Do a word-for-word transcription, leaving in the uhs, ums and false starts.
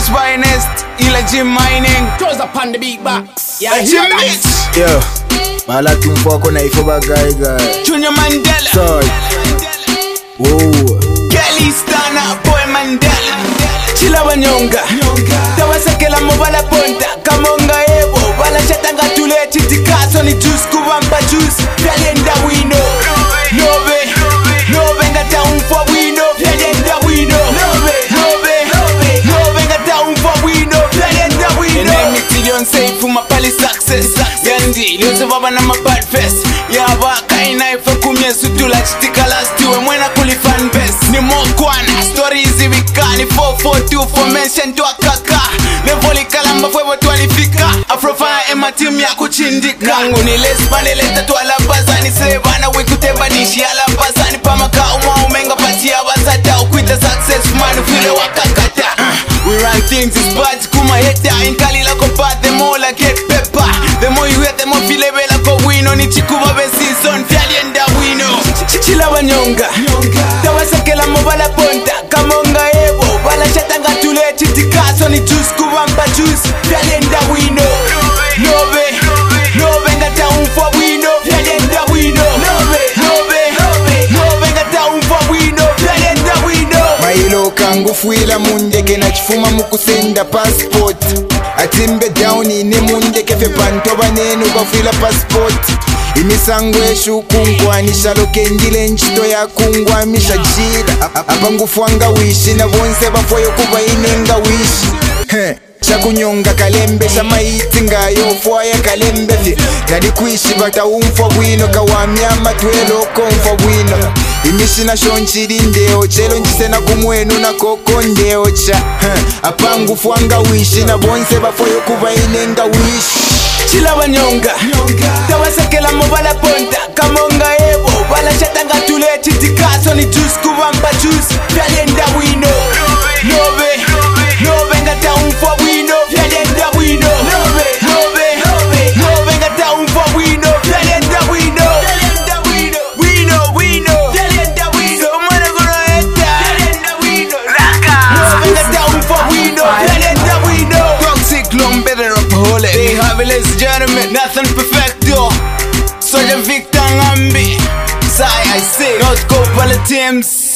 finest, Ila mining. Toes up on the beat box. Yeah, Jim bitch. Yo, bala tumfo ako na ifo bagay guy. Junior Mandela. Sorry. Whoa. Kelly Stana, boy Mandela. Chila wanyonga. Tawasakela mobala ponta. Kamonga ebo. Bala chatanga tule chitikaso ni juice kubamba juice. Pyalenda wino. Nove. Nove ngata umfo wino. Pyalenda wino. Nove. Nove. Nove ngata umfo wino. Pyalenda wino. Ene mitilion say fuma pali success. Gandhi. Lionse baba na mabad fest. Yaba kaina ifa kumye sutula chitika last we mwena kuli fan best. Ni mokwana. Story izi wikani. four four two formation to akaka. Levoli kalamba fwe watu walifika. Afrofana ema team ya kuchindika. Nangu ni lesbane leta tu alabazani. Sebana wikuteba nishi alabazani. Pamaka uma umenga pati ya wasata. Ukwita success man file wakakata. uh, We run things is bad kuma heta. Inkali lako bad the more like get pepper. The more you hate the more file bela ko wino. Ni chikuba be season fialienda wino. Chila wanyonga tawasakela mobala ponta. Kamonga ebo bala chatanga tule chitikaso ni juice kubamba juice. Fialienda wino. Nove Nove ngata umfo wino. Fialienda wino. Nove Nove Nove ngata umfo wino. Fialienda wino. Mailo kangu fuila mundeke na chifuma mukusenda passport. Atimbe down ine mundeke fe pantoba nenu bafuila passport. Imisango eshu kungwanisha loke njile nchito ya kungwamisha jira. Abangufwanga wishi na bonse bafoyo kuba inenga wishi. Heh shakunyonga kalembe shamaiti ngayo fwaya kalembe fi nadi kuishi bata umfo bwino kawamyama twelo komfo bwino. Imishina shonchiri ndeo chelo nchisena kumwenu na koko ndeo cha huh. Apangu fwanga wishi na bonse bafoyo kuba inenga wishi. Chila wanyonga tawasakela mobala ponta. Kamonga ebo bala chatanga tule chitikaso ni juice kubamba juice. Fialienda wino. Nove Nove ngata umfo wino. Fialienda wino. Nove Nove Nove ngata umfo wino. Fialienda wino. Fialienda wino. Wino wino. Fialienda wino. Somana gonna heta. Fialienda wino. Raka. Nove ngata umfo wino. Fialienda wino. Toxic long better up hole. They have it, ladies and gentlemen. Nothing perfecto. Sergeant Victor Ngambi. Sai I say. North Coast Teams.